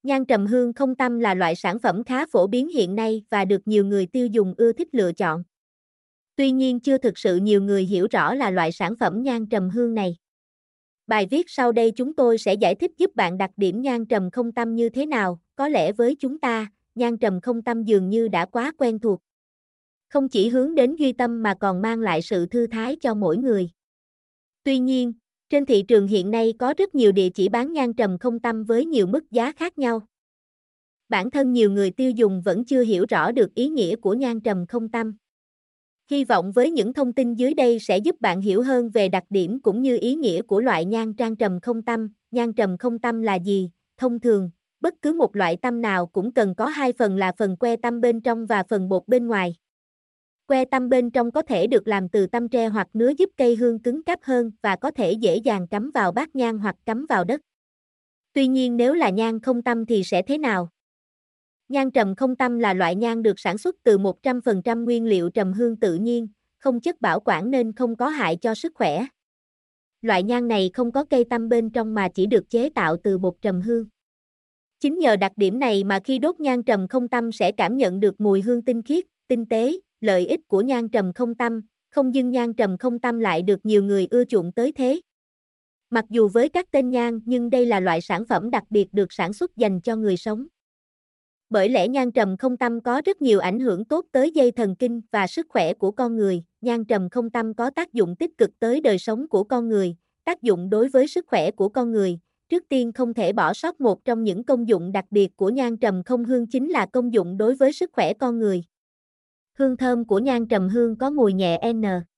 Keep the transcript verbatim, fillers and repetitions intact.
Nhang trầm hương không tăm là loại sản phẩm khá phổ biến hiện nay và được nhiều người tiêu dùng ưa thích lựa chọn. Tuy nhiên chưa thực sự nhiều người hiểu rõ là loại sản phẩm nhang trầm hương này. Bài viết sau đây chúng tôi sẽ giải thích giúp bạn đặc điểm nhang trầm không tăm như thế nào. Có lẽ với chúng ta, nhang trầm không tăm dường như đã quá quen thuộc. Không chỉ hướng đến duy tâm mà còn mang lại sự thư thái cho mỗi người. Tuy nhiên, trên thị trường hiện nay có rất nhiều địa chỉ bán nhang trầm không tăm với nhiều mức giá khác nhau. Bản thân nhiều người tiêu dùng vẫn chưa hiểu rõ được ý nghĩa của nhang trầm không tăm. Hy vọng với những thông tin dưới đây sẽ giúp bạn hiểu hơn về đặc điểm cũng như ý nghĩa của loại nhang trang trầm không tăm. Nhang trầm không tăm là gì? Thông thường, bất cứ một loại tăm nào cũng cần có hai phần là phần que tăm bên trong và phần bột bên ngoài. Que tăm bên trong có thể được làm từ tăm tre hoặc nứa giúp cây hương cứng cáp hơn và có thể dễ dàng cắm vào bát nhang hoặc cắm vào đất. Tuy nhiên nếu là nhang không tăm thì sẽ thế nào? Nhang trầm không tăm là loại nhang được sản xuất từ một trăm phần trăm nguyên liệu trầm hương tự nhiên, không chất bảo quản nên không có hại cho sức khỏe. Loại nhang này không có cây tăm bên trong mà chỉ được chế tạo từ bột trầm hương. Chính nhờ đặc điểm này mà khi đốt nhang trầm không tăm sẽ cảm nhận được mùi hương tinh khiết, tinh tế. Lợi ích của nhang trầm không tăm, không dưng nhang trầm không tăm lại được nhiều người ưa chuộng tới thế. Mặc dù với các tên nhang nhưng đây là loại sản phẩm đặc biệt được sản xuất dành cho người sống. Bởi lẽ nhang trầm không tăm có rất nhiều ảnh hưởng tốt tới dây thần kinh và sức khỏe của con người. Nhang trầm không tăm có tác dụng tích cực tới đời sống của con người, tác dụng đối với sức khỏe của con người. Trước tiên không thể bỏ sót một trong những công dụng đặc biệt của nhang trầm không hương chính là công dụng đối với sức khỏe con người. Hương thơm của nhang trầm hương có mùi nhẹ N.